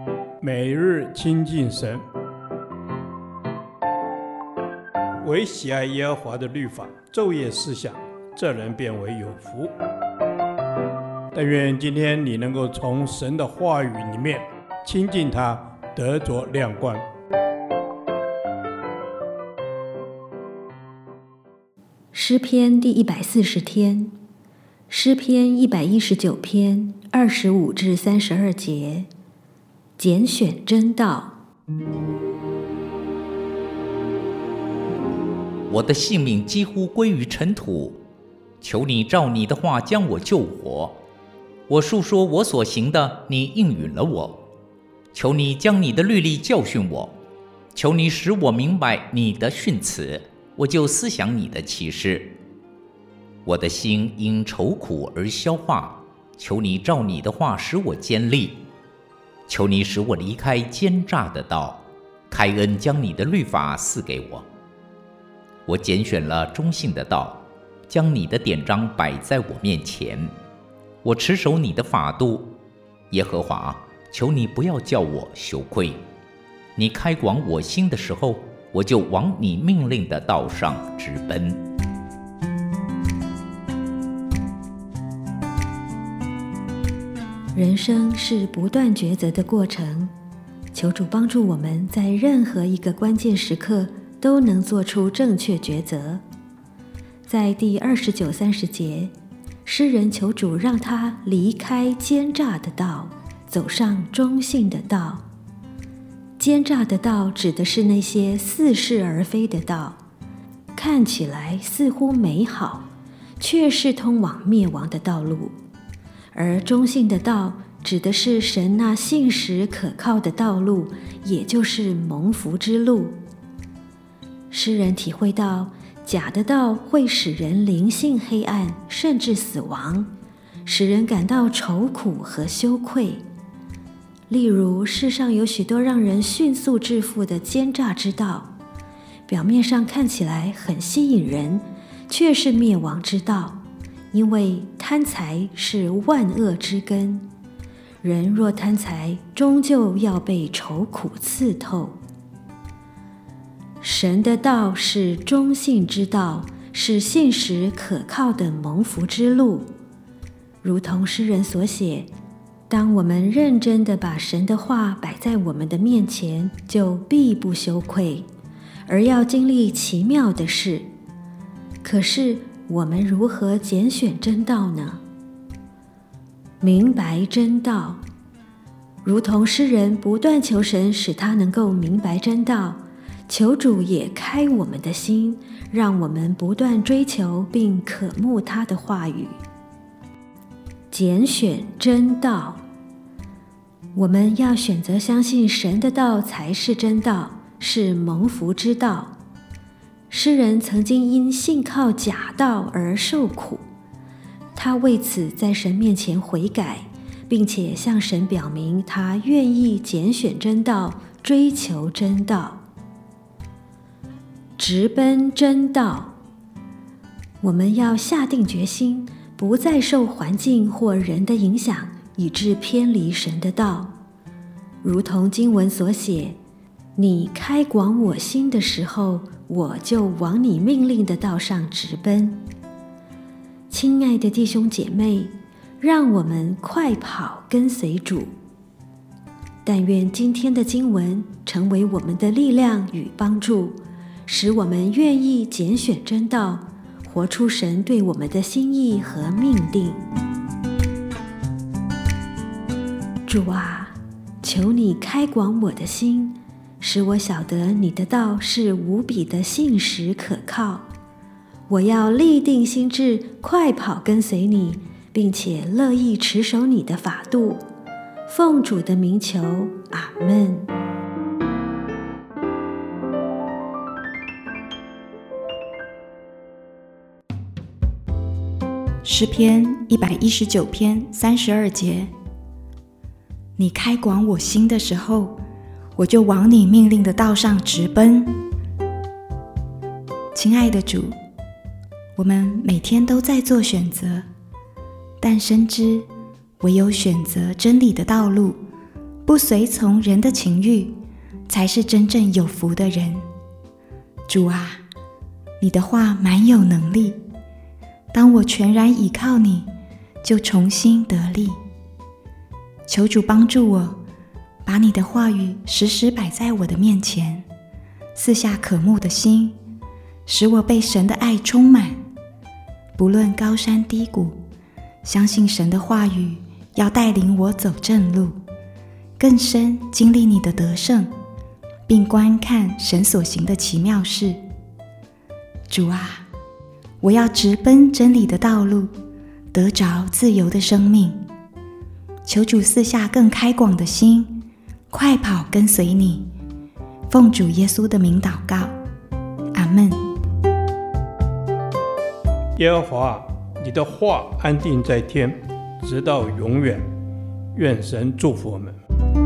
每日亲近神，唯喜爱耶和华的律法，昼夜思想，这人变为有福。但愿今天你能够从神的话语里面亲近他，得着亮光。 诗篇第140天，诗篇119篇25至32节，拣选真道。 我的性命几乎归于尘土，求你照你的话将我救活。我述说我所行的，你应允了我。求你将你的律例教训我，求你使我明白你的训词，我就思想你的启示。我的心因愁苦而消化，求你照你的话使我坚立。求你使我离开奸诈的道，开恩将你的律法赐给我。我拣选了忠信的道，将你的典章摆在我面前。我持守你的法度，耶和华，求你不要叫我羞愧。你开广我心的时候，我就往你命令的道上直奔。 人生是不断抉择的过程，求主帮助我们在任何一个关键时刻都能做出正确抉择。在第29、30节，诗人求主让他离开奸诈的道，走上忠信的道。奸诈的道指的是那些似是而非的道，看起来似乎美好，却是通往灭亡的道路。而忠信的道指的是神那信实可靠的道路，也就是蒙福之路。诗人体会到假的道会使人灵性黑暗，甚至死亡，使人感到愁苦和羞愧。例如，世上有许多让人迅速致富的奸诈之道，表面上看起来很吸引人，却是灭亡之道，因为贪财是万恶之根。人若贪财，终究要被愁苦刺透。神的道是忠信之道，是信实可靠的蒙福之路。如同诗人所写，当我们认真地把神的话摆在我们的面前，就必不羞愧，而要经历奇妙的事。可是我们如何拣选真道呢？明白真道，如同诗人不断求神使他能够明白真道，求主也开我们的心，让我们不断追求并渴慕他的话语。拣选真道，我们要选择相信神的道才是真道，是蒙福之道。诗人曾经因信靠假道而受苦，他为此在神面前悔改，并且向神表明他愿意拣选真道，追求真道。直奔真道，我们要下定决心，不再受环境或人的影响，以致偏离神的道。如同经文所写，你开广我心的时候，我就往你命令的道上直奔。亲爱的弟兄姐妹，让我们快跑跟随主。但愿今天的经文成为我们的力量与帮助，使我们愿意拣选真道，活出神对我们的心意和命定。主啊，求你开广我的心，使我晓得你的道是无比的信实可靠。我要立定心志，快跑跟随你，并且乐意持守你的法度。奉主的名求，阿们。 诗篇119篇32节，你开广我心的时候，我就往你命令的道上直奔。亲爱的主，我们每天都在做选择，但深知唯有选择真理的道路， 不随从人的情欲，才是真正有福的人。主啊，你的话蛮有能力，当我全然倚靠你，就重新得力。求主帮助我，把你的话语时时摆在我的面前，赐下渴慕的心，使我被神的爱充满。不论高山低谷，相信神的话语要带领我走正路，更深经历你的得胜，并观看神所行的奇妙事。主啊，我要直奔真理的道路，得着自由的生命。求主赐下更开广的心，快跑跟随你。奉主耶稣的名祷告，阿们。 耶和华，你的话安定在天，直到永远。愿神祝福我们。